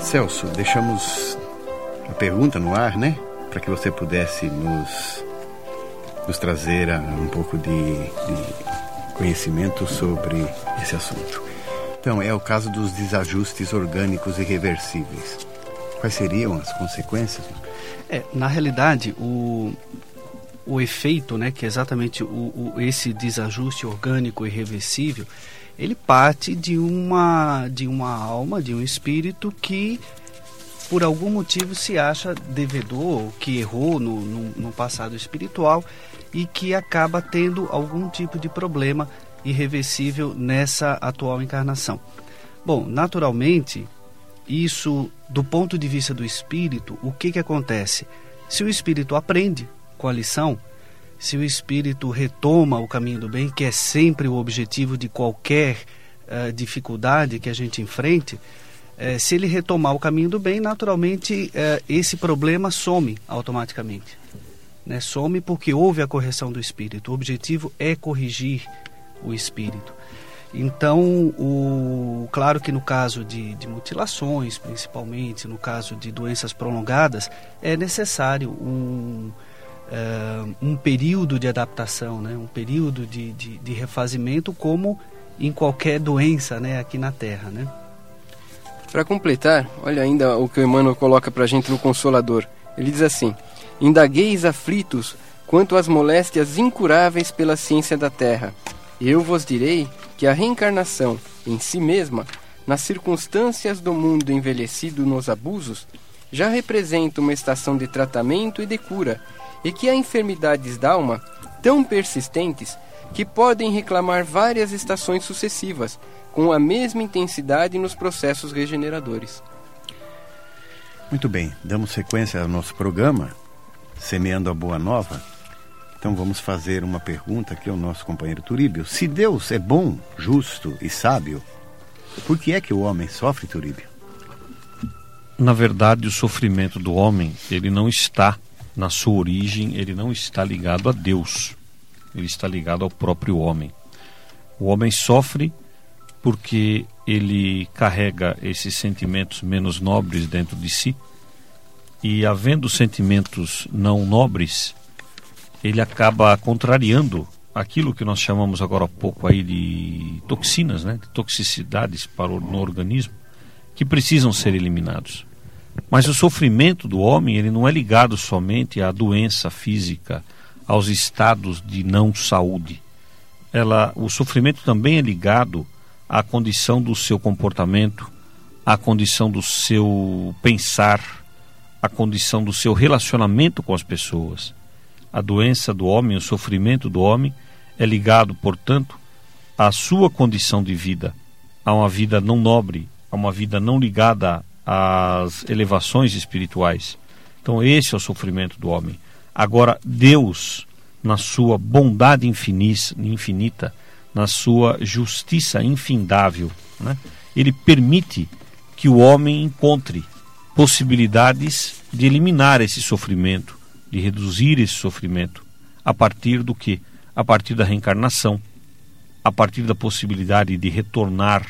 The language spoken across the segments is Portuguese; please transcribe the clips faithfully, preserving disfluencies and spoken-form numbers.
Celso, deixamos a pergunta no ar, né? Para que você pudesse nos, nos trazer um pouco de, de conhecimento sobre esse assunto. Então, é o caso dos desajustes orgânicos irreversíveis. Quais seriam as consequências? É, na realidade, o, o efeito, né, que é exatamente o, o, esse desajuste orgânico irreversível, ele parte de uma, de uma alma, de um espírito que, por algum motivo, se acha devedor, que errou no, no, no passado espiritual e que acaba tendo algum tipo de problema irreversível nessa atual encarnação. Bom, naturalmente, isso, do ponto de vista do espírito, o que que acontece? Se o espírito aprende com a lição, se o espírito retoma o caminho do bem, que é sempre o objetivo de qualquer uh, dificuldade que a gente enfrente, uh, se ele retomar o caminho do bem, naturalmente uh, esse problema some automaticamente. Né? Some porque houve a correção do espírito. O objetivo é corrigir o espírito. Então, o, claro que no caso de, de mutilações, principalmente, no caso de doenças prolongadas, é necessário um, uh, um período de adaptação, né? Um período de, de, de refazimento, como em qualquer doença, né? Aqui na Terra, né? Para completar, olha ainda o que o Emmanuel coloca para a gente no Consolador. Ele diz assim: indagueis aflitos quanto às moléstias incuráveis pela ciência da Terra. Eu vos direi que a reencarnação, em si mesma, nas circunstâncias do mundo envelhecido nos abusos, já representa uma estação de tratamento e de cura, e que há enfermidades da alma tão persistentes que podem reclamar várias estações sucessivas, com a mesma intensidade nos processos regeneradores. Muito bem, damos sequência ao nosso programa, Semeando a Boa Nova. Então vamos fazer uma pergunta aqui ao nosso companheiro Turíbio. Se Deus é bom, justo e sábio, por que é que o homem sofre, Turíbio? Na verdade, o sofrimento do homem, ele não está, na sua origem, ele não está ligado a Deus. Ele está ligado ao próprio homem. O homem sofre porque ele carrega esses sentimentos menos nobres dentro de si, e havendo sentimentos não nobres, ele acaba contrariando aquilo que nós chamamos agora há pouco aí de toxinas, né? De toxicidades para o, no organismo, que precisam ser eliminados. Mas o sofrimento do homem, ele não é ligado somente à doença física, aos estados de não saúde. Ela, o sofrimento também é ligado à condição do seu comportamento, à condição do seu pensar, à condição do seu relacionamento com as pessoas. A doença do homem, o sofrimento do homem, é ligado, portanto, à sua condição de vida, a uma vida não nobre, a uma vida não ligada às elevações espirituais. Então esse é o sofrimento do homem. Agora, Deus, na sua bondade infinita, na sua justiça infindável, né, ele permite que o homem encontre possibilidades de eliminar esse sofrimento, de reduzir esse sofrimento, a partir do quê? A partir da reencarnação, a partir da possibilidade de retornar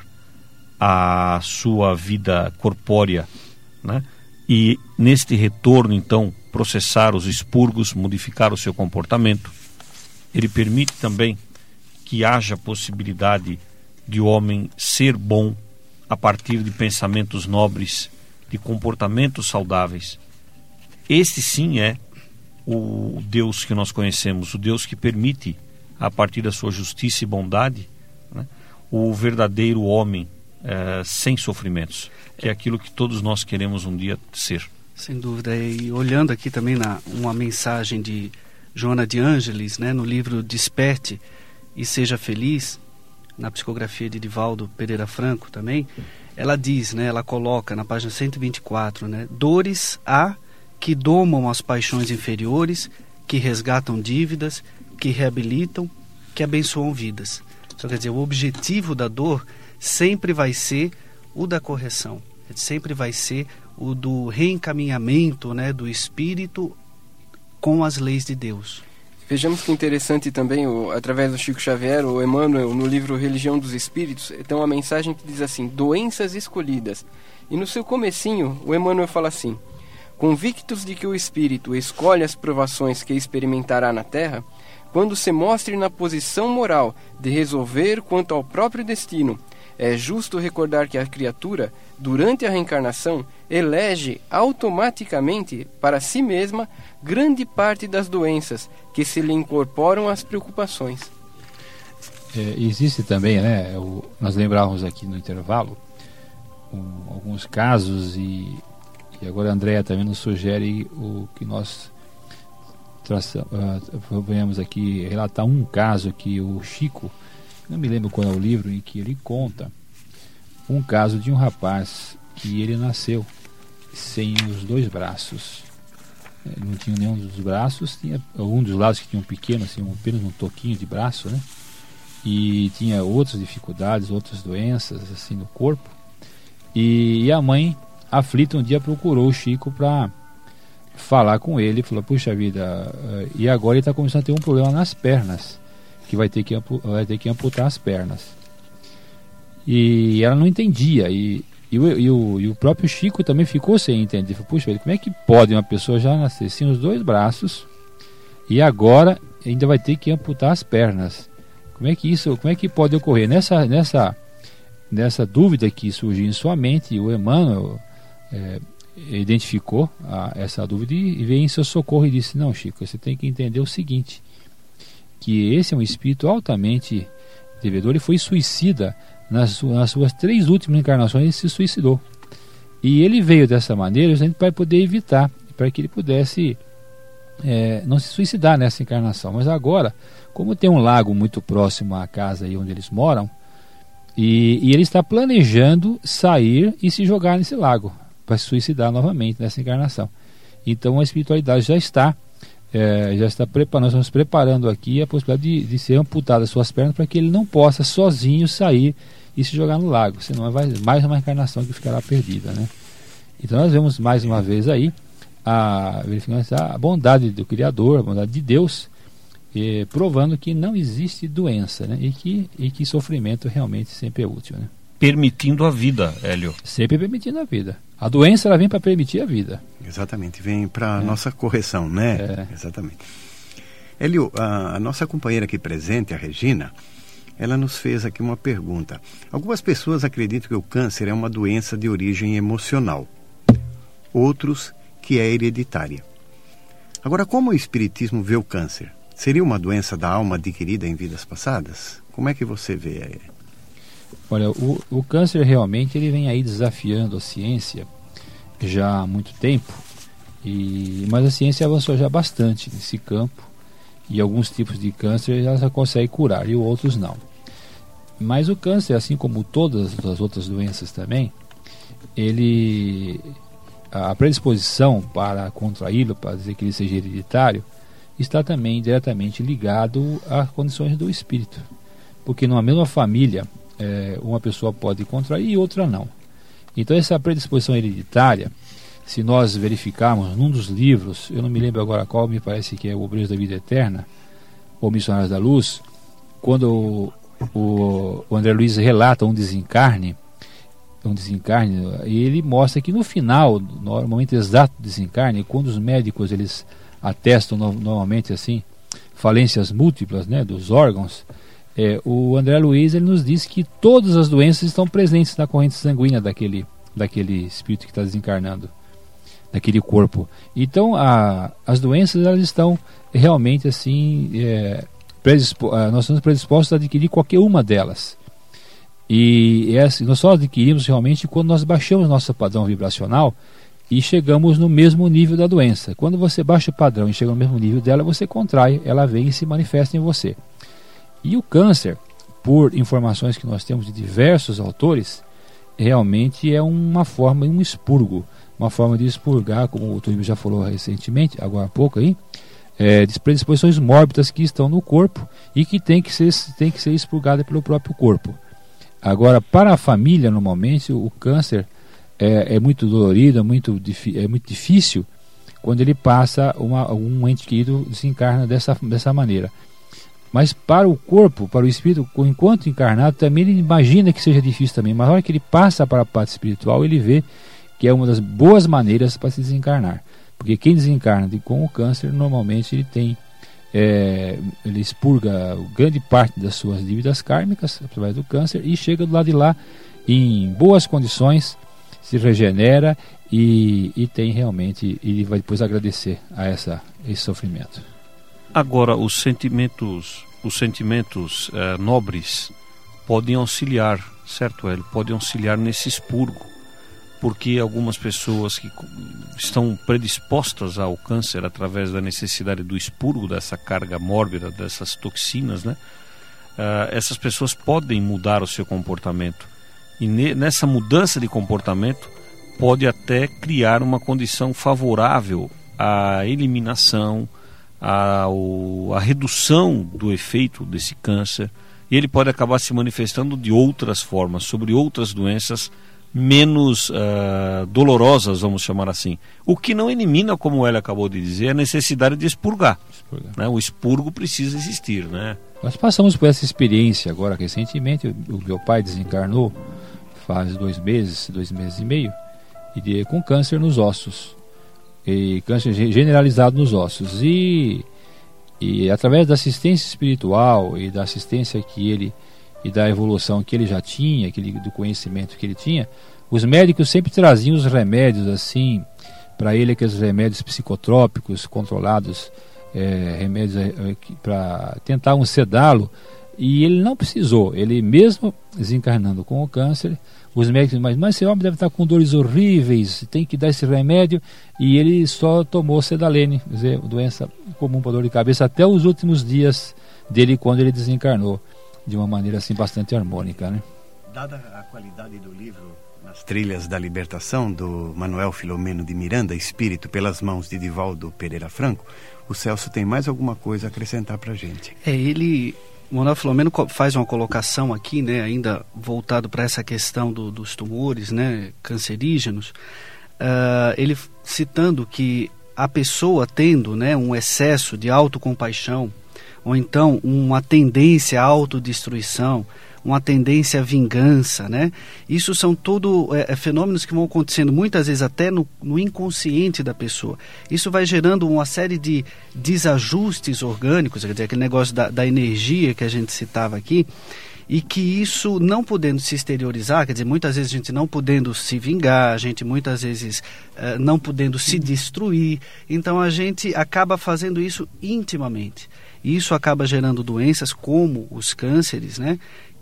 à sua vida corpórea, né? E neste retorno, então, processar os expurgos, modificar o seu comportamento. Ele permite também que haja possibilidade de o homem ser bom a partir de pensamentos nobres, de comportamentos saudáveis. Este sim é o Deus que nós conhecemos, o Deus que permite, a partir da sua justiça e bondade, né, o verdadeiro homem é, sem sofrimentos, que é aquilo que todos nós queremos um dia ser. Sem dúvida. E olhando aqui também na uma mensagem de Joana de Ângeles, né, no livro Desperte e Seja Feliz, na psicografia de Divaldo Pereira Franco também, ela diz, né, ela coloca na página cento e vinte e quatro, né, dores há que domam as paixões inferiores, que resgatam dívidas, que reabilitam, que abençoam vidas. Então, quer dizer, o objetivo da dor sempre vai ser o da correção, sempre vai ser o do reencaminhamento, né, do espírito com as leis de Deus. Vejamos que interessante também, o, através do Chico Xavier, o Emmanuel, no livro Religião dos Espíritos, tem uma mensagem que diz assim: doenças escolhidas, E no seu comecinho, o Emmanuel fala assim: convictos de que o espírito escolhe as provações que experimentará na terra, quando se mostre na posição moral de resolver quanto ao próprio destino, é justo recordar que a criatura, durante a reencarnação, elege automaticamente para si mesma grande parte das doenças que se lhe incorporam às preocupações. É, existe também, né, o, nós lembrávamos aqui no intervalo um, alguns casos, e, e agora a Andréa também nos sugere o que nós traça, uh, venhamos aqui relatar um caso que o Chico, não me lembro qual é o livro, em que ele conta um caso de um rapaz que ele nasceu sem os dois braços. Não tinha nenhum dos braços, tinha um dos lados que tinha um pequeno, assim, um, apenas um toquinho de braço, né? E tinha outras dificuldades, outras doenças assim no corpo. E, e a mãe, aflita, um dia procurou o Chico para falar com ele, falou: puxa vida, e agora ele está começando a ter um problema nas pernas, que vai ter que, vai ter que amputar as pernas. E ela não entendia, e, e, o, e, o, e o próprio Chico também ficou sem entender. Falou: puxa vida, como é que pode uma pessoa já nascer sem os dois braços e agora ainda vai ter que amputar as pernas? Como é que isso, como é que pode ocorrer? Nessa, nessa, nessa dúvida que surgiu em sua mente, o Emmanuel é, identificou a, essa dúvida e veio em seu socorro e disse: não, Chico, você tem que entender o seguinte, que esse é um espírito altamente devedor e foi suicida. Nas, nas suas três últimas encarnações ele se suicidou. E ele veio dessa maneira justamente para poder evitar, para que ele pudesse é, não se suicidar nessa encarnação. Mas agora, como tem um lago muito próximo à casa aí onde eles moram, e, e ele está planejando sair e se jogar nesse lago, para se suicidar novamente nessa encarnação. Então a espiritualidade já está, é, já está preparando, nós estamos preparando aqui a possibilidade de, de ser amputadas suas pernas para que ele não possa sozinho sair e se jogar no lago, senão vai mais uma encarnação que ficará perdida, né? Então nós vemos mais uma vez aí a, a bondade do Criador, a bondade de Deus, eh, provando que não existe doença, né? E que, e que sofrimento realmente sempre é útil, né? Permitindo a vida, Hélio. Sempre permitindo a vida. A doença, ela vem para permitir a vida. Exatamente, vem para a é. nossa correção, né? É. Exatamente. Hélio, a, a nossa companheira aqui presente, a Regina, ela nos fez aqui uma pergunta. Algumas pessoas acreditam que o câncer é uma doença de origem emocional. Outros que é hereditária. Agora, como o Espiritismo vê o câncer? Seria uma doença da alma adquirida em vidas passadas? Como é que você vê? Olha, o, o câncer realmente ele vem aí desafiando a ciência já há muito tempo, e, mas a ciência avançou já bastante nesse campo, e alguns tipos de câncer ela já consegue curar e outros não. Mas o câncer, assim como todas as outras doenças também, ele, a predisposição para contraí-lo, para dizer que ele seja hereditário, está também diretamente ligado às condições do espírito. Porque numa mesma família, é, uma pessoa pode contrair e outra não. Então essa predisposição hereditária, se nós verificarmos num dos livros, eu não me lembro agora qual, me parece que é o Obreiros da Vida Eterna, ou Missionários da Luz, quando o, o, o André Luiz relata um desencarne, um desencarne, e ele mostra que no final, no momento exato do desencarne, quando os médicos eles atestam no, normalmente assim, falências múltiplas, né, dos órgãos, é, o André Luiz ele nos diz que todas as doenças estão presentes na corrente sanguínea daquele, daquele espírito que está desencarnando, daquele corpo. Então a, as doenças elas estão realmente assim, é, predispo, nós estamos predispostos a adquirir qualquer uma delas. E é assim, nós só adquirimos realmente quando nós baixamos nosso padrão vibracional e chegamos no mesmo nível da doença. Quando você baixa o padrão e chega no mesmo nível dela, você contrai, ela vem e se manifesta em você. E o câncer, por informações que nós temos de diversos autores, realmente é uma forma, um expurgo, uma forma de expurgar, como o Túlio já falou recentemente, agora há pouco aí, é, de predisposições mórbidas que estão no corpo e que tem que ser, tem que ser expurgada pelo próprio corpo. Agora, para a família, normalmente, o câncer é, é muito dolorido, é muito, é muito difícil quando ele passa, uma, um ente querido desencarna dessa, dessa maneira. Mas para o corpo, para o espírito, enquanto encarnado, também ele imagina que seja difícil também. Mas na hora que ele passa para a parte espiritual, ele vê que é uma das boas maneiras para se desencarnar. Porque quem desencarna com o câncer, normalmente ele tem, é, ele expurga grande parte das suas dívidas kármicas através do câncer e chega do lado de lá em boas condições, se regenera e, e tem realmente, ele vai depois agradecer a essa, esse sofrimento. Agora, os sentimentos, os sentimentos eh, nobres podem auxiliar, certo, Hélio? Podem auxiliar nesse expurgo, porque algumas pessoas que estão predispostas ao câncer através da necessidade do expurgo dessa carga mórbida, dessas toxinas, né? Uh, essas pessoas podem mudar o seu comportamento. E ne- nessa mudança de comportamento pode até criar uma condição favorável à eliminação, à, à redução do efeito desse câncer. E ele pode acabar se manifestando de outras formas, sobre outras doenças menos uh, dolorosas, vamos chamar assim. O que não elimina, como ele acabou de dizer, a necessidade de expurgar. expurgar. Né? O expurgo precisa existir, né? Nós passamos por essa experiência agora recentemente. O meu pai desencarnou faz dois meses, dois meses e meio, e de, com câncer nos ossos, e câncer generalizado nos ossos. E, e através da assistência espiritual e da assistência que ele e da evolução que ele já tinha, que ele, do conhecimento que ele tinha, os médicos sempre traziam os remédios assim para ele, aqueles remédios psicotrópicos controlados, é, remédios é, para tentar um sedá-lo, e ele não precisou. Ele mesmo desencarnando com o câncer, os médicos, mas, mas esse homem deve estar com dores horríveis, tem que dar esse remédio, e ele só tomou sedalene, quer dizer, doença comum para dor de cabeça, até os últimos dias dele, quando ele desencarnou, de uma maneira assim bastante harmônica, né? Dada a qualidade do livro Nas Trilhas da Libertação, do Manuel Filomeno de Miranda, Espírito, pelas mãos de Divaldo Pereira Franco, o Celso tem mais alguma coisa a acrescentar para a gente? É, ele, o Manuel Filomeno faz uma colocação aqui, né, ainda voltado para essa questão do, dos tumores, né, cancerígenos, uh, ele citando que a pessoa tendo, né, um excesso de autocompaixão, ou então uma tendência à autodestruição, uma tendência à vingança, né? Isso são tudo é, é, fenômenos que vão acontecendo muitas vezes até no, no inconsciente da pessoa. Isso vai gerando uma série de desajustes orgânicos, quer dizer, aquele negócio da, da energia que a gente citava aqui, e que isso não podendo se exteriorizar, quer dizer, muitas vezes a gente não podendo se vingar, a gente muitas vezes uh, não podendo se destruir, então a gente acaba fazendo isso intimamente. E isso acaba gerando doenças como os cânceres, né?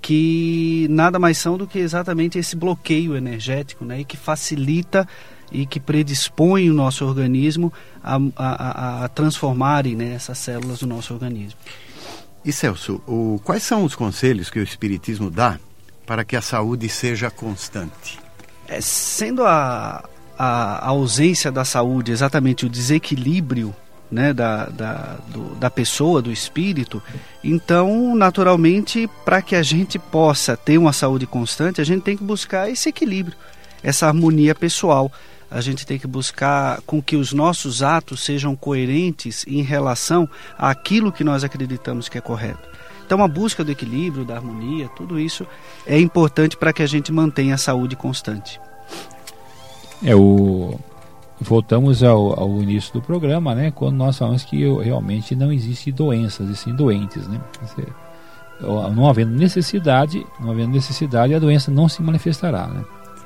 Que nada mais são do que exatamente esse bloqueio energético, né? E que facilita e que predispõe o nosso organismo a, a, a transformarem, né, essas células do nosso organismo. E Celso, o, quais são os conselhos que o Espiritismo dá para que a saúde seja constante? É, sendo a, a, a ausência da saúde exatamente o desequilíbrio, né, da, da, do, da pessoa, do espírito, então naturalmente para que a gente possa ter uma saúde constante, a gente tem que buscar esse equilíbrio, essa harmonia pessoal. A gente tem que buscar com que os nossos atos sejam coerentes em relação àquilo que nós acreditamos que é correto. Então a busca do equilíbrio, da harmonia, tudo isso é importante para que a gente mantenha a saúde constante. É o... Voltamos ao, ao início do programa, né, quando nós falamos que realmente não existe doenças, e sim doentes, né? Não havendo necessidade, não havendo necessidade, a doença não se manifestará, né?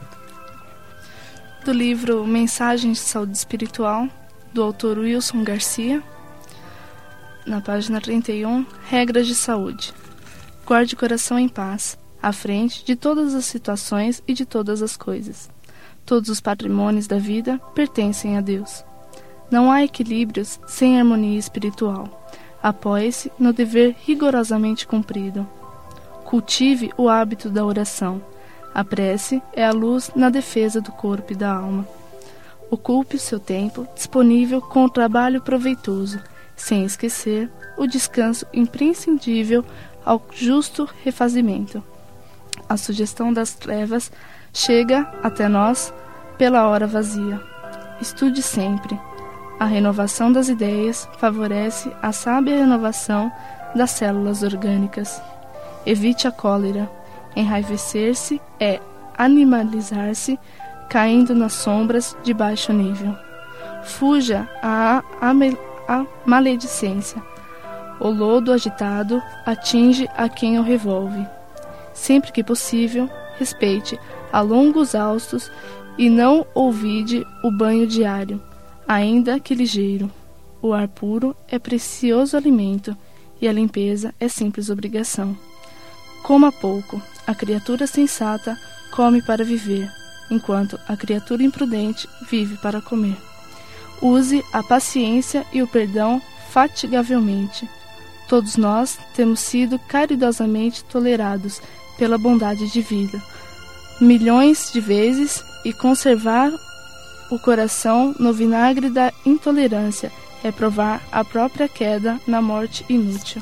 Do livro Mensagens de Saúde Espiritual, do autor Wilson Garcia, na página trinta e um, Regras de Saúde. Guarde o coração em paz, à frente de todas as situações e de todas as coisas. Todos os patrimônios da vida pertencem a Deus. Não há equilíbrios sem harmonia espiritual. Apoie-se no dever rigorosamente cumprido. Cultive o hábito da oração. A prece é a luz na defesa do corpo e da alma. Ocupe o seu tempo disponível com o trabalho proveitoso, sem esquecer o descanso imprescindível ao justo refazimento. A sugestão das trevas chega até nós pela hora vazia. Estude sempre. A renovação das ideias favorece a sábia renovação das células orgânicas. Evite a cólera. Enraivecer-se é animalizar-se, caindo nas sombras de baixo nível. Fuja a, a, a maledicência. O lodo agitado atinge a quem o revolve. Sempre que possível, respeite a longos haustos e não ouvide o banho diário, ainda que ligeiro. O ar puro é precioso alimento e a limpeza é simples obrigação. Coma pouco. A criatura sensata come para viver, enquanto a criatura imprudente vive para comer. Use a paciência e o perdão fatigavelmente. Todos nós temos sido caridosamente tolerados pela bondade divina, milhões de vezes, e conservar o coração no vinagre da intolerância é provar a própria queda na morte inútil.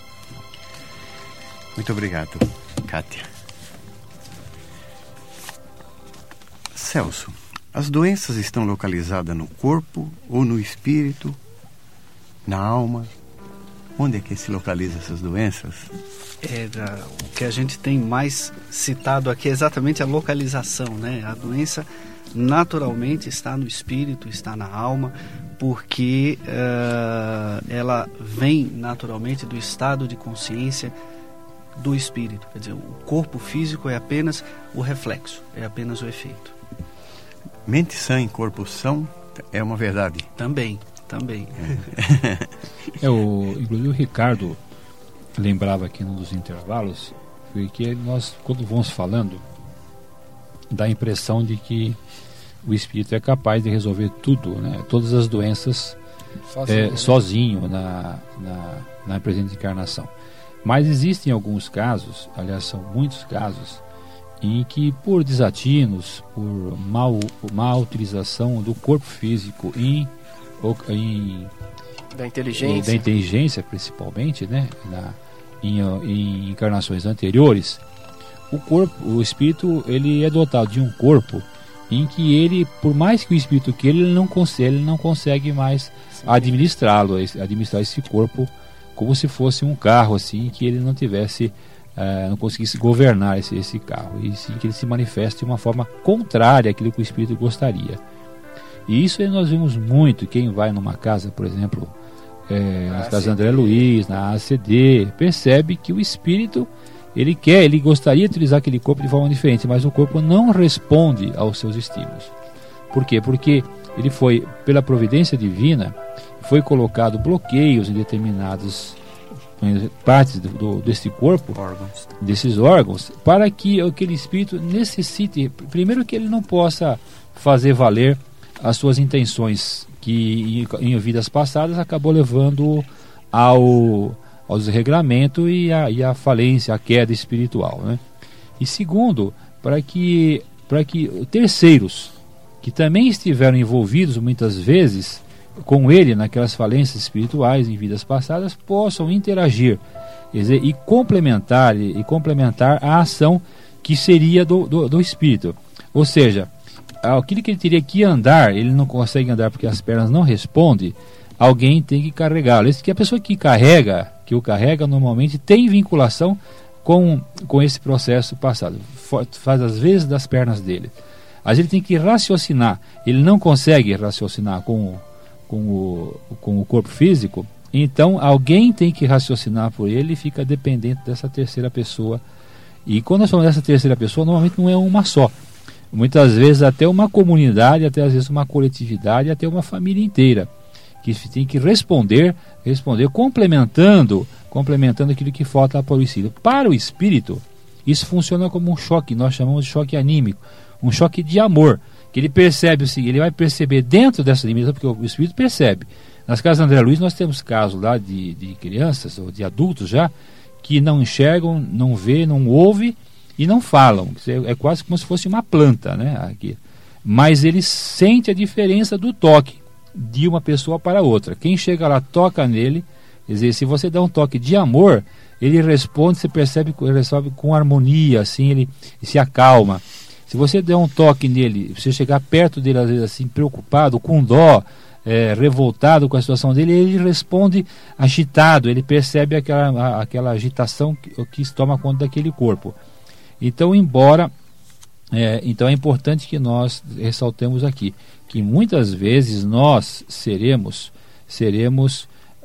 Muito obrigado, Kátia. Celso, as doenças estão localizadas no corpo ou no espírito, na alma? Onde é que se localizam essas doenças? É, o que a gente tem mais citado aqui é exatamente a localização, né? A doença naturalmente está no espírito, está na alma, porque uh, ela vem naturalmente do estado de consciência do espírito. Quer dizer, o corpo físico é apenas o reflexo, é apenas o efeito. Mente sã em corpo são é uma verdade. Também, também. É, o, inclusive o Ricardo lembrava aqui num dos intervalos, foi que nós, quando vamos falando, dá a impressão de que o espírito é capaz de resolver tudo, né? Todas as doenças sozinho, é, né? sozinho na, na, na presente encarnação. Mas existem alguns casos, aliás são muitos casos, em que por desatinos, por mal, por má utilização do corpo físico em, em da inteligência, da inteligência principalmente, né, na, em, em encarnações anteriores, o corpo, o espírito, ele é dotado de um corpo em que ele, por mais que o espírito queira, ele não consegue, ele não consegue mais administrá-lo, administrar esse corpo como se fosse um carro, assim, que ele não tivesse Uh, não conseguisse governar esse, esse carro, e sim que ele se manifeste de uma forma contrária àquilo que o espírito gostaria. E isso aí nós vemos muito. Quem vai numa casa, por exemplo, é, nas casas de André Luiz, na A C D, percebe que o espírito, ele quer, ele gostaria de utilizar aquele corpo de forma diferente, mas o corpo não responde aos seus estímulos. Por quê? Porque ele foi, pela providência divina, foi colocado bloqueios em determinados partes do, do, desse corpo, órgãos. desses órgãos, para que aquele espírito necessite, primeiro que ele não possa fazer valer as suas intenções, que em, em vidas passadas acabou levando ao, ao desregramento e a, e a falência, a queda espiritual, né? E segundo, para que, para que terceiros, que também estiveram envolvidos muitas vezes com ele naquelas falências espirituais em vidas passadas, possam interagir, quer dizer, e complementar e, e complementar a ação que seria do, do, do espírito. Ou seja, aquilo que ele teria que andar, ele não consegue andar porque as pernas não respondem, alguém tem que carregá-lo. Esse que a pessoa que carrega, que o carrega normalmente tem vinculação com, com esse processo passado, faz às vezes das pernas dele. Mas ele tem que raciocinar, ele não consegue raciocinar com Com o, com o corpo físico, então alguém tem que raciocinar por ele e fica dependente dessa terceira pessoa. E quando nós falamos dessa terceira pessoa, normalmente não é uma só, muitas vezes até uma comunidade, até às vezes uma coletividade, até uma família inteira que tem que responder, responder complementando, complementando aquilo que falta para o espírito. Para o espírito, isso funciona como um choque, nós chamamos de choque anímico, um choque de amor, que ele percebe o seguinte, ele vai perceber dentro dessa limitação, porque o espírito percebe. Nas casas de André Luiz nós temos casos lá de, de crianças ou de adultos já que não enxergam, não vê, não ouve e não falam. É quase como se fosse uma planta, né? Aqui. Mas ele sente a diferença do toque de uma pessoa para outra. Quem chega lá toca nele, quer dizer, se você dá um toque de amor, ele responde, você percebe que ele resolve com harmonia, assim, ele se acalma. Se você der um toque nele, você chegar perto dele às vezes assim, preocupado, com dó, é, revoltado com a situação dele, ele responde agitado, ele percebe aquela, a, aquela agitação que, que toma conta daquele corpo. Então, embora, é, então é importante que nós ressaltemos aqui, que muitas vezes nós seremos, seremos,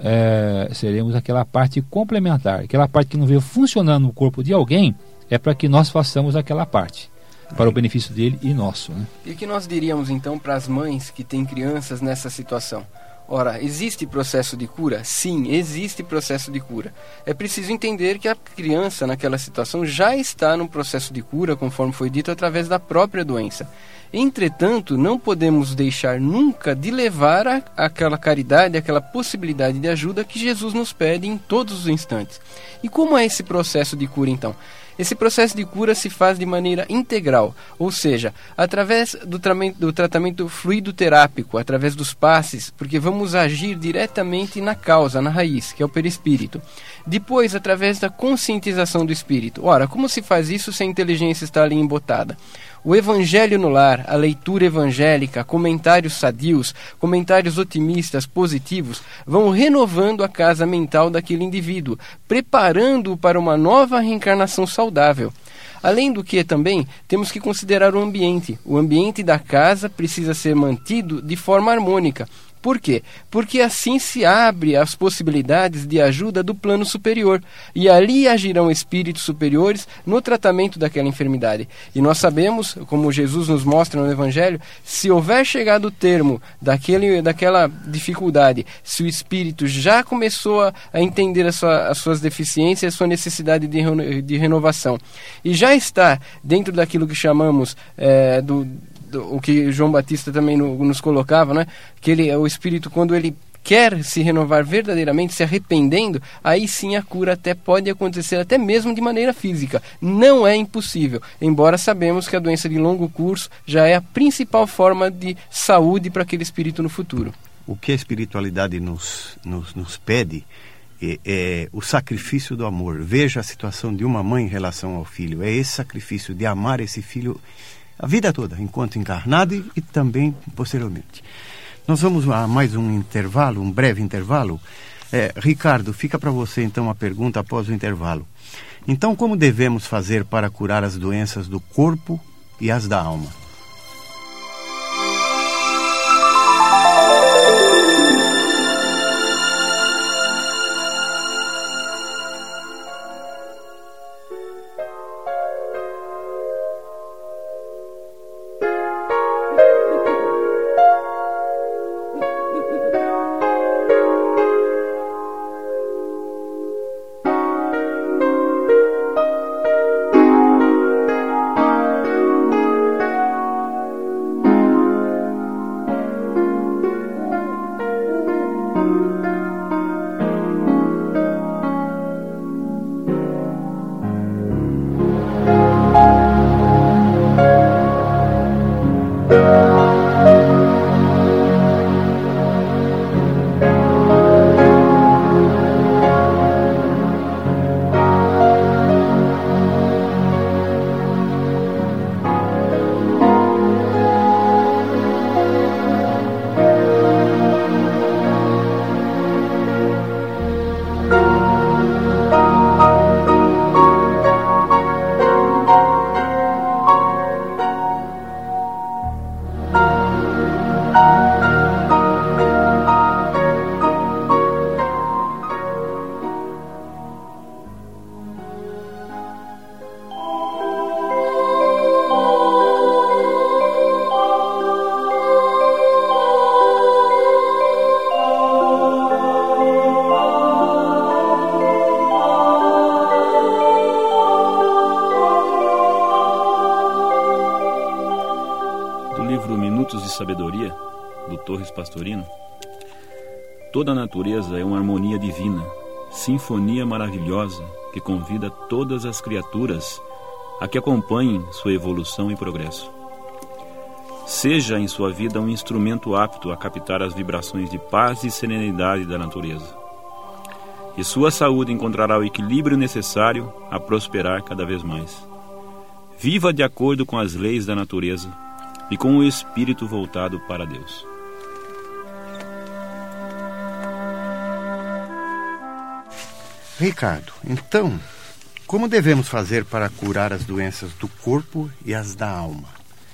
é, seremos aquela parte complementar, aquela parte que não veio funcionando no corpo de alguém, é para que nós façamos aquela parte, para o benefício dele e nosso, né? E o que nós diríamos então para as mães que têm crianças nessa situação? Ora, existe processo de cura? Sim, existe processo de cura. É preciso entender que a criança naquela situação já está no processo de cura, conforme foi dito, através da própria doença. Entretanto, não podemos deixar nunca de levar a, aquela caridade, aquela possibilidade de ajuda que Jesus nos pede em todos os instantes. E como é esse processo de cura então? Esse processo de cura se faz de maneira integral, ou seja, através do, tra do tratamento fluidoterápico, através dos passes, porque vamos agir diretamente na causa, na raiz, que é o perispírito. Depois, através da conscientização do espírito. Ora, como se faz isso se a inteligência está ali embotada? O evangelho no lar, a leitura evangélica, comentários sadios, comentários otimistas, positivos, vão renovando a casa mental daquele indivíduo, preparando-o para uma nova reencarnação saudável. Além do que também temos que considerar o ambiente. O ambiente da casa precisa ser mantido de forma harmônica. Por quê? Porque assim se abre as possibilidades de ajuda do plano superior, e ali agirão espíritos superiores no tratamento daquela enfermidade. E nós sabemos, como Jesus nos mostra no Evangelho, se houver chegado o termo daquele, daquela dificuldade, se o espírito já começou a, a entender a sua, as suas deficiências, a sua necessidade de, reno, de renovação, e já está dentro daquilo que chamamos é, do... o que João Batista também no, nos colocava, né? Que ele, o espírito, quando ele quer se renovar verdadeiramente, se arrependendo, aí sim a cura até pode acontecer, até mesmo de maneira física. Não é impossível, embora sabemos que a doença de longo curso já é a principal forma de saúde para aquele espírito no futuro. O que a espiritualidade nos, nos, nos pede é, é o sacrifício do amor. Veja a situação de uma mãe em relação ao filho. É esse sacrifício de amar esse filho a vida toda, enquanto encarnado e, e também posteriormente. Nós vamos a mais um intervalo, um breve intervalo. É, Ricardo, fica para você então a pergunta após o intervalo. Então, como devemos fazer para curar as doenças do corpo e as da alma? Sabedoria, do Torres Pastorino. Toda a natureza é uma harmonia divina, sinfonia maravilhosa que convida todas as criaturas a que acompanhem sua evolução e progresso. Seja em sua vida um instrumento apto a captar as vibrações de paz e serenidade da natureza. E sua saúde encontrará o equilíbrio necessário a prosperar cada vez mais. Viva de acordo com as leis da natureza e com o espírito voltado para Deus. Ricardo, então, como devemos fazer para curar as doenças do corpo e as da alma?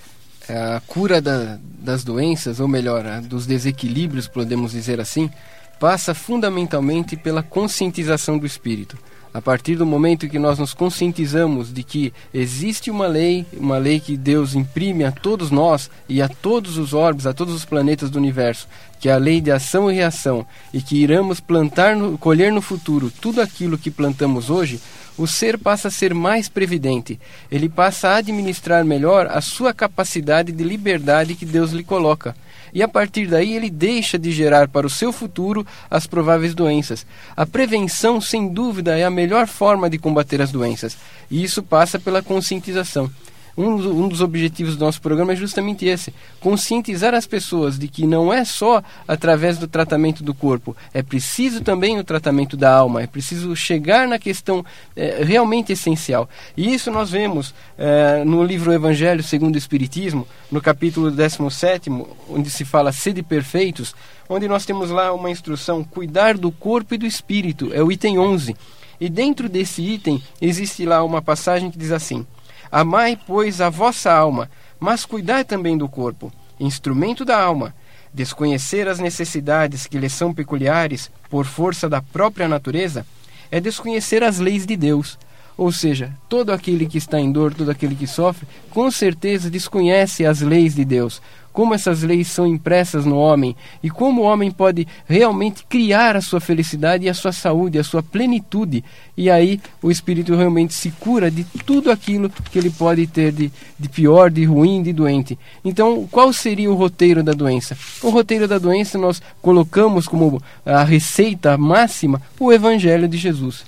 A cura da, das doenças, ou melhor, a dos desequilíbrios, podemos dizer assim, passa fundamentalmente pela conscientização do espírito. A partir do momento que nós nos conscientizamos de que existe uma lei, uma lei que Deus imprime a todos nós e a todos os orbes, a todos os planetas do universo, que é a lei de ação e reação, e que iremos plantar, no, colher no futuro tudo aquilo que plantamos hoje, o ser passa a ser mais previdente. Ele passa a administrar melhor a sua capacidade de liberdade que Deus lhe coloca. E a partir daí ele deixa de gerar para o seu futuro as prováveis doenças. A prevenção, sem dúvida, é a melhor forma de combater as doenças. E isso passa pela conscientização. Um, um dos objetivos do nosso programa é justamente esse: conscientizar as pessoas de que não é só através do tratamento do corpo, é preciso também o tratamento da alma, é preciso chegar na questão é, realmente essencial. E isso nós vemos é, no livro Evangelho segundo o Espiritismo, no capítulo décimo sétimo, onde se fala sede perfeitos, onde nós temos lá uma instrução: cuidar do corpo e do espírito, é o item onze. E dentro desse item existe lá uma passagem que diz assim: amai, pois, a vossa alma, mas cuidai também do corpo, instrumento da alma. Desconhecer as necessidades que lhe são peculiares por força da própria natureza é desconhecer as leis de Deus. Ou seja, todo aquele que está em dor, todo aquele que sofre, com certeza desconhece as leis de Deus, como essas leis são impressas no homem e como o homem pode realmente criar a sua felicidade e a sua saúde, a sua plenitude. E aí o espírito realmente se cura de tudo aquilo que ele pode ter de, de pior, de ruim, de doente. Então, qual seria o roteiro da doença? O roteiro da doença nós colocamos como a receita máxima o Evangelho de Jesus.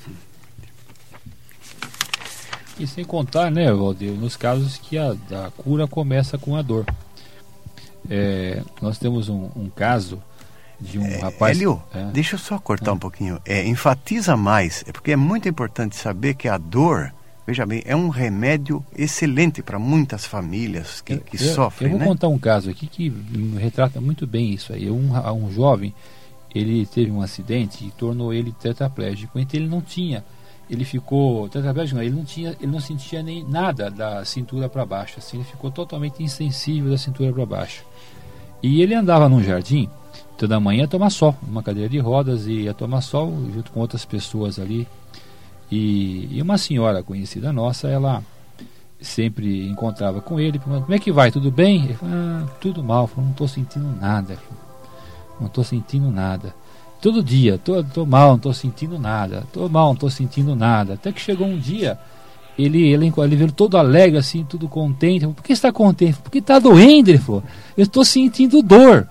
E sem contar, né, Valdir, nos casos que a, a cura começa com a dor. É, nós temos um, um caso de um é, rapaz... Hélio, é, deixa eu só cortar é. um pouquinho. É, enfatiza mais, é porque é muito importante saber que a dor, veja bem, é um remédio excelente para muitas famílias que, que eu, sofrem, Eu vou né? contar um caso aqui que retrata muito bem isso aí. Um, um jovem, ele teve um acidente e tornou ele tetraplégico. Então ele não tinha... Ele ficou tetraplégico, ele não tinha, ele não sentia nem nada da cintura para baixo, assim, ele ficou totalmente insensível da cintura para baixo. E ele andava num jardim toda manhã a tomar sol, numa cadeira de rodas, e ia tomar sol junto com outras pessoas ali. E, e uma senhora conhecida nossa, ela sempre encontrava com ele, perguntando: como é que vai, tudo bem? Ele falou: ah, tudo mal, falou, não estou sentindo nada, não estou sentindo nada. Todo dia, tô, tô mal, não estou sentindo nada, tô mal, não estou sentindo nada. Até que chegou um dia, ele, ele, ele veio todo alegre, assim, tudo contente. Falei: por que está contente? Porque está doendo, ele falou. Eu estou sentindo dor.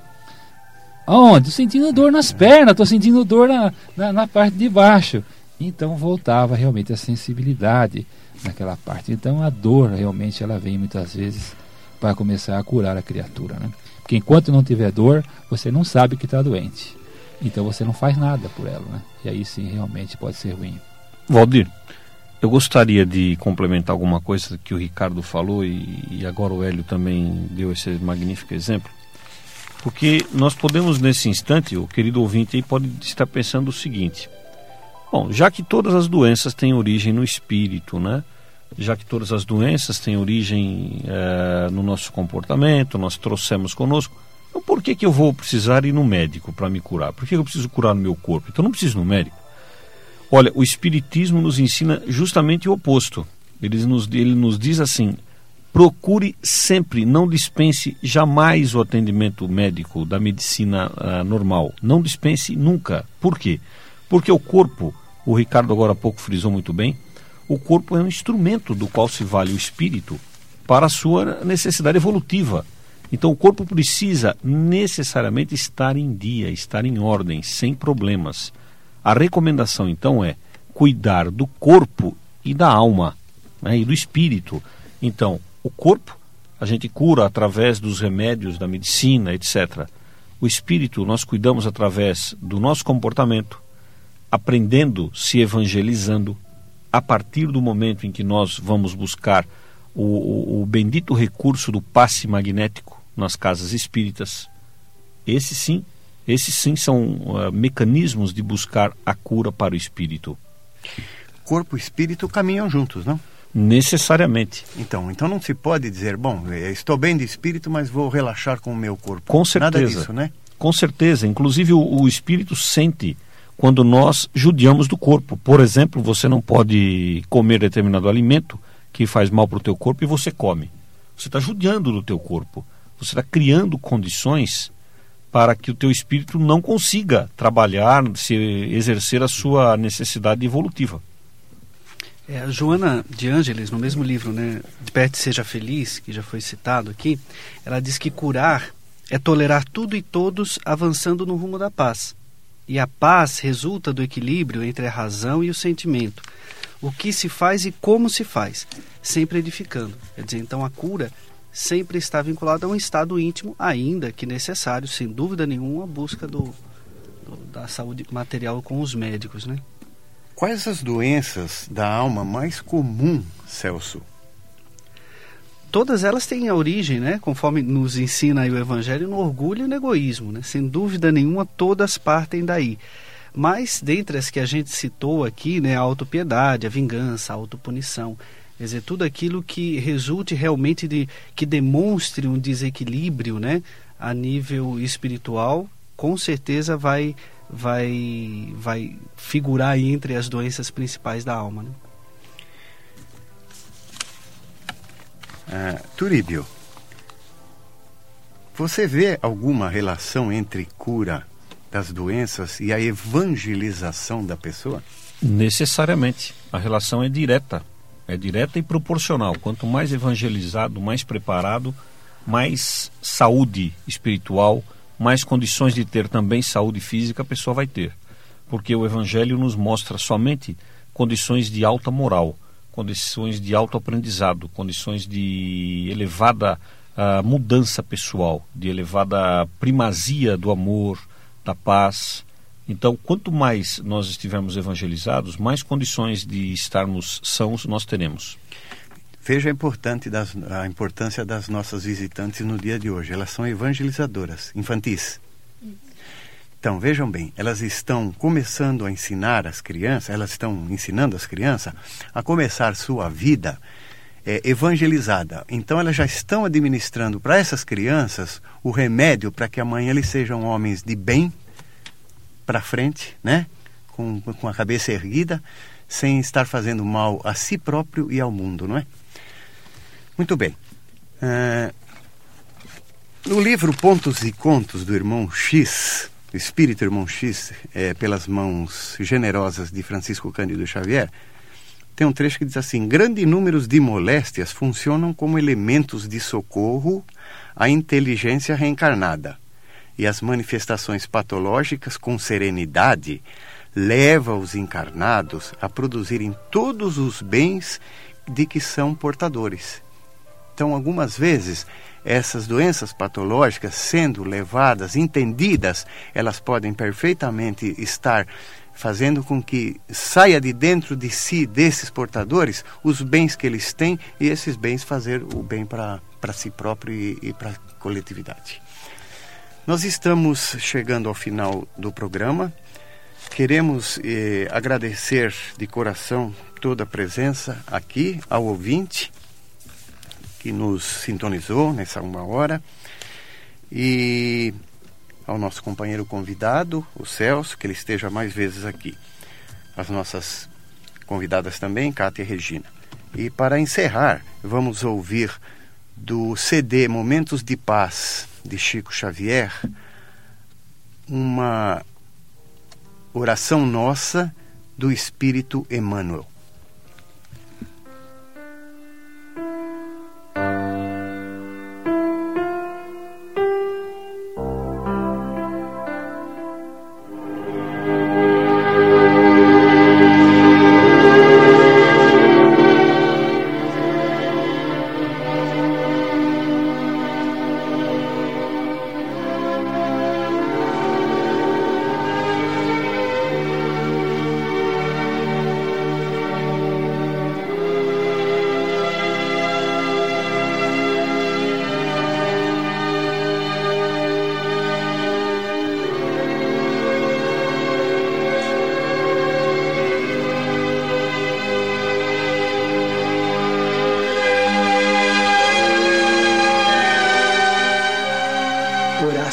Aonde? Estou sentindo dor nas pernas, estou sentindo dor na, na, na parte de baixo. Então voltava realmente a sensibilidade naquela parte. Então a dor realmente ela vem muitas vezes para começar a curar a criatura, né? Porque enquanto não tiver dor, você não sabe que está doente. Então você não faz nada por ela, né? E aí sim, realmente pode ser ruim. Valdir, eu gostaria de complementar alguma coisa que o Ricardo falou e, e agora o Hélio também deu esse magnífico exemplo. Porque nós podemos nesse instante, o querido ouvinte aí pode estar pensando o seguinte: bom, já que todas as doenças têm origem no espírito, né? Já que todas as doenças têm origem é, no nosso comportamento, nós trouxemos conosco, então por que que eu vou precisar ir no médico para me curar? Por que eu preciso curar no meu corpo? Então eu não preciso ir no médico. Olha, o Espiritismo nos ensina justamente o oposto. Ele nos, ele nos diz assim: procure sempre, não dispense jamais o atendimento médico da medicina uh, normal. Não dispense nunca. Por quê? Porque o corpo, o Ricardo agora há pouco frisou muito bem, o corpo é um instrumento do qual se vale o espírito para a sua necessidade evolutiva. Então o corpo precisa necessariamente estar em dia, estar em ordem, sem problemas. A recomendação então é cuidar do corpo e da alma, né, e do espírito. Então o corpo a gente cura através dos remédios da medicina, etcétera. O espírito nós cuidamos através do nosso comportamento, aprendendo, se evangelizando, a partir do momento em que nós vamos buscar o, o, o bendito recurso do passe magnético nas casas espíritas. Esses sim, esses sim são uh, mecanismos de buscar a cura para o espírito. Corpo e espírito caminham juntos, não? Necessariamente. Então, então não se pode dizer, bom, estou bem de espírito, mas vou relaxar com o meu corpo. Com certeza. Nada disso, né? Com certeza. Inclusive o, o espírito sente quando nós judiamos do corpo. Por exemplo, você não pode comer determinado alimento que faz mal para o teu corpo e você come. Você está judiando do teu corpo. Você está criando condições para que o teu espírito não consiga trabalhar, se exercer a sua necessidade evolutiva. É, a Joana de Ângeles, no mesmo livro, né, Desperte e Seja Feliz, que já foi citado aqui, ela diz que curar é tolerar tudo e todos avançando no rumo da paz. E a paz resulta do equilíbrio entre a razão e o sentimento. O que se faz e como se faz, sempre edificando. Quer dizer, então a cura sempre está vinculada a um estado íntimo, ainda que necessário, sem dúvida nenhuma, a busca do, do, da saúde material com os médicos, né? Quais as doenças da alma mais comum, Celso? Todas elas têm a origem, né, conforme nos ensina aí o Evangelho, no orgulho e no egoísmo, né? Sem dúvida nenhuma, todas partem daí. Mas, dentre as que a gente citou aqui, né, a autopiedade, a vingança, a autopunição, quer dizer, tudo aquilo que resulte realmente de, que demonstre um desequilíbrio, né, a nível espiritual, com certeza vai, vai, vai figurar aí entre as doenças principais da alma, né? Ah, Turíbio, você vê alguma relação entre cura das doenças e a evangelização da pessoa? Necessariamente. A relação é direta. É direta e proporcional. Quanto mais evangelizado, mais preparado, mais saúde espiritual, mais condições de ter também saúde física a pessoa vai ter. Porque o Evangelho nos mostra somente condições de alta moral, condições de alto aprendizado, condições de elevada uh, mudança pessoal, de elevada primazia do amor, da paz. Então, quanto mais nós estivermos evangelizados, mais condições de estarmos sãos nós teremos. Veja a, importante das, a importância das nossas visitantes no dia de hoje. Elas são evangelizadoras, infantis. Então, vejam bem, elas estão começando a ensinar as crianças, elas estão ensinando as crianças a começar sua vida é, evangelizada. Então, elas já estão administrando para essas crianças o remédio para que amanhã eles sejam homens de bem, para frente, né? Com, com a cabeça erguida, sem estar fazendo mal a si próprio e ao mundo, não é? Muito bem. Uh, no livro Pontos e Contos do Irmão X, do Espírito Irmão X, é, pelas mãos generosas de Francisco Cândido Xavier, tem um trecho que diz assim: grandes números de moléstias funcionam como elementos de socorro à inteligência reencarnada, e as manifestações patológicas com serenidade levam os encarnados a produzirem todos os bens de que são portadores. Então, algumas vezes, essas doenças patológicas, sendo levadas, entendidas, elas podem perfeitamente estar fazendo com que saia de dentro de si, desses portadores, os bens que eles têm, e esses bens fazer o bem para para si próprio e, e para a coletividade. Nós estamos chegando ao final do programa. Queremos eh, agradecer de coração toda a presença aqui, ao ouvinte que nos sintonizou nessa uma hora, e ao nosso companheiro convidado, o Celso, que ele esteja mais vezes aqui. As nossas convidadas também, Cátia e Regina. E para encerrar, vamos ouvir do C D Momentos de Paz, de Chico Xavier, uma oração nossa do Espírito Emmanuel.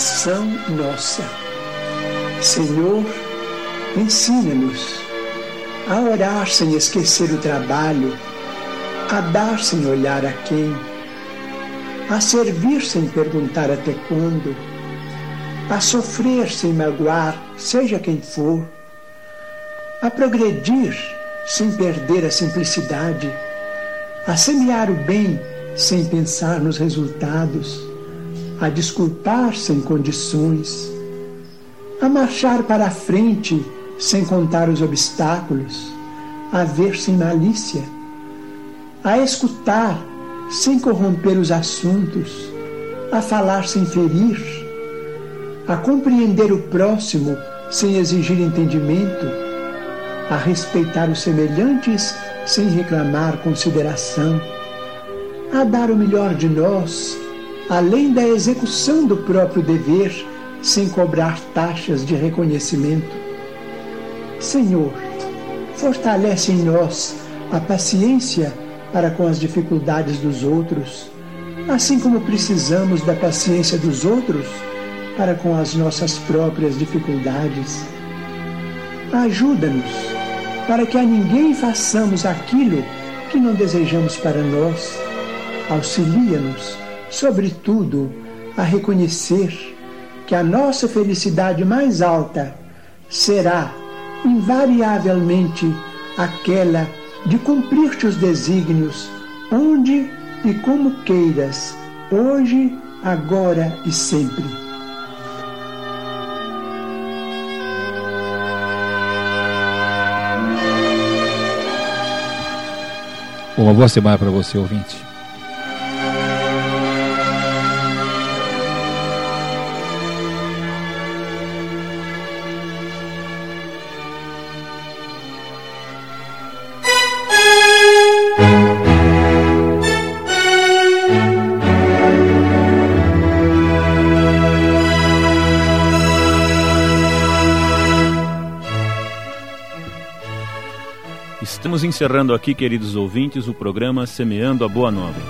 oração nossa. Senhor, ensina-nos a orar sem esquecer o trabalho, a dar sem olhar a quem, a servir sem perguntar até quando, a sofrer sem magoar, seja quem for, a progredir sem perder a simplicidade, a semear o bem sem pensar nos resultados, a desculpar sem condições, a marchar para a frente sem contar os obstáculos, a ver sem malícia, a escutar sem corromper os assuntos, a falar sem ferir, a compreender o próximo sem exigir entendimento, a respeitar os semelhantes sem reclamar consideração, a dar o melhor de nós, além da execução do próprio dever, sem cobrar taxas de reconhecimento. Senhor, fortalece em nós a paciência para com as dificuldades dos outros, assim como precisamos da paciência dos outros para com as nossas próprias dificuldades. Ajuda-nos para que a ninguém façamos aquilo que não desejamos para nós. Auxilia-nos, sobretudo, a reconhecer que a nossa felicidade mais alta será, invariavelmente, aquela de cumprir teus desígnios, onde e como queiras, hoje, agora e sempre. Uma boa semana para você, ouvinte. Estamos encerrando aqui, queridos ouvintes, o programa Semeando a Boa Nova.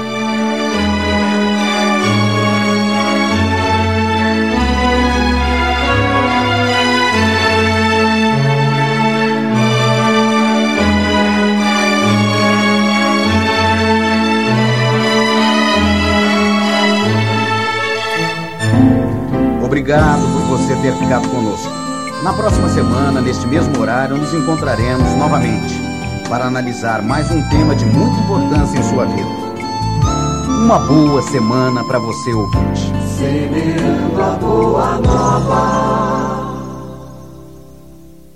Obrigado por você ter ficado conosco. Na próxima semana, neste mesmo horário, nos encontraremos novamente para analisar mais um tema de muita importância em sua vida. Uma boa semana para você, ouvinte. Semeando a Boa Nova.